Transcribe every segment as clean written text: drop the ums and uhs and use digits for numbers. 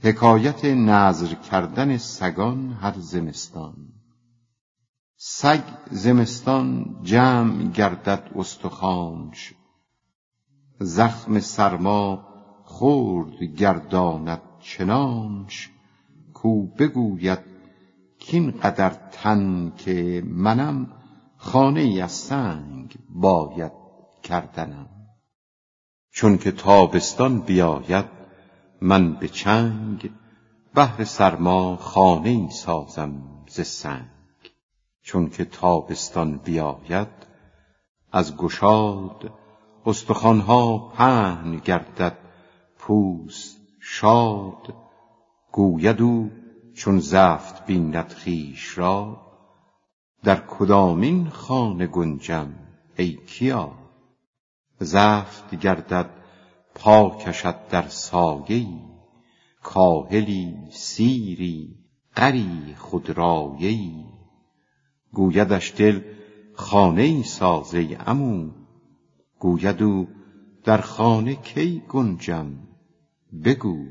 حکایت نذر کردن سگان هر زمستان. سگ زمستان جمع گردد استخوانش، زخم سرما خرد گرداند چنانش. کو بگوید کین قدر تن که منم، خانه ای از سنگ باید کردنم. چون که تابستان بیاید من به چنگ، بهر سرما خانه ای سازم ز سنگ. چون که تابستان بیاید از گشاد، استخوانها پهن گردد پوست شاد. گوید او چون زفت بیند خویش را، در کدامین خانه گنجم ای کیا. زفت گردد پا کشد در سایه‌ای، کاهلی سیری غری خودرایه‌ای. گویدش دل خانه ای ساز ای عمو، گوید او در خانه کی گنجم بگو.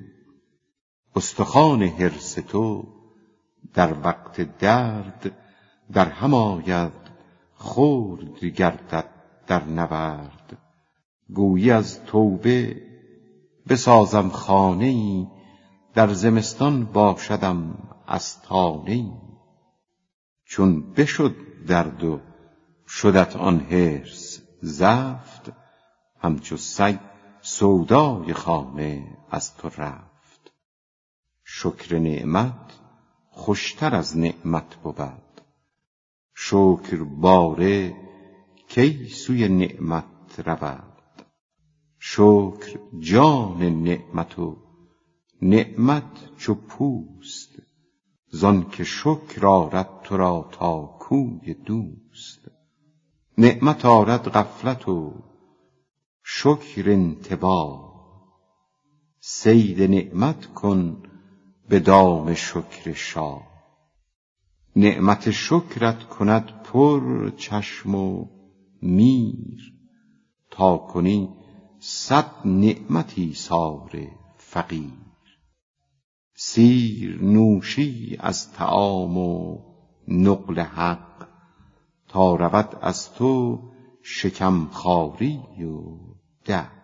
استخوان حرص تو در وقت درد، در هم آید خرد گردد در نبرد. گویی از توبه بسازم خانه ای، در زمستان باشدم آستانه ای. چون بشد درد و شدت آن حرص زفت، همچو سگ سودای خانه از تو رفت. شکر نعمت خوشتر از نعمت بود، شکر باره کی سوی نعمت رود. شکر جان نعمت و نعمت چو پوست، زان که شکر آرد تو را تا کوی دوست. نعمت آرد غفلت و شکر انتباه، صید نعمت کن به دام شکر شاه. نعمت شکرت کند پر چشم و میر، تا کنی 100 نعمت ایثار فقیر. سیر نوشی از طعام و نقل حق، تا رود از تو شکم خواری و دق.